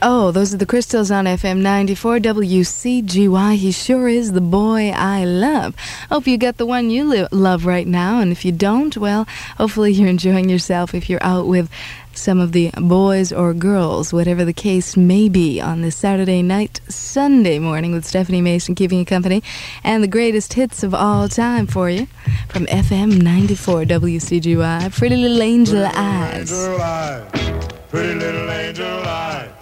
Oh, those are the Crystals on FM 94 WCGY. He sure is the boy I love. Hope you got the one you love right now, and if you don't, well, hopefully you're enjoying yourself if you're out with some of the boys or girls, whatever the case may be, on this Saturday night, Sunday morning with Stephanie Mason keeping you company, and the greatest hits of all time for you from FM 94 WCGY. Pretty Little Angel Eyes. Pretty little angel eyes.